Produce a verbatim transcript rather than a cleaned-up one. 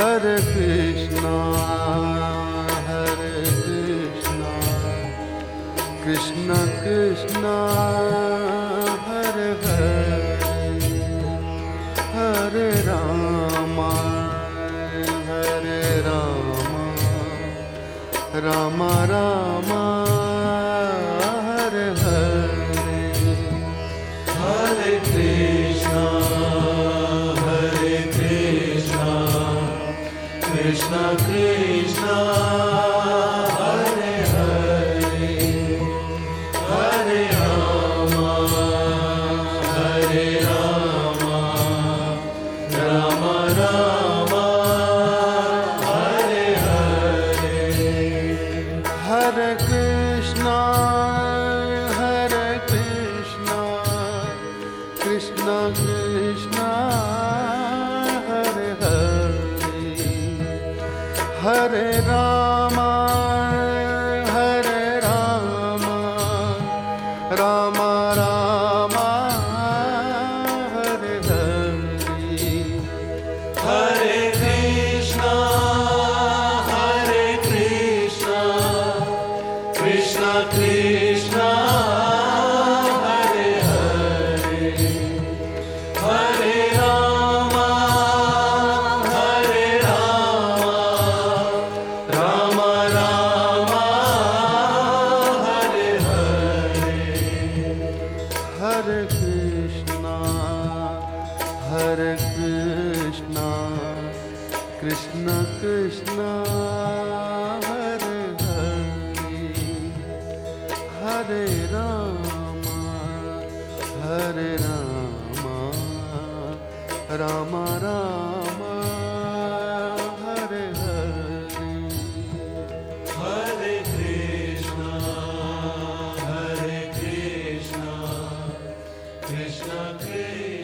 Hare Krishna, Hare Krishna, Krishna Krishna, Hare Hare, Hare Rama, Hare Rama, Rama Rama, Hare Hare, Hare Krishna, Hare Krishna, Krishna Krishna, Hare Hare, Hare Rama, Hare Rama, Rama Rama, Hare Hare, Hare Krishna, Hare Krishna, Krishna Krishna, Hare Hare, Hare Rama, Hare Rama, Rama Rama, Hare Hare, Hare Krishna, Hare Krishna, Krishna Krishna, Hare Hare, Hare Rama, Hare Rama, Rama Rama, Hare Hare, Hare Krishna, Hare Krishna, Krishna Krishna, Hare Hare, Hare Rama, Hare Rama, Rama Rama, Hare Hare, Hare Krishna, Hare Krishna, Krishna Krishna.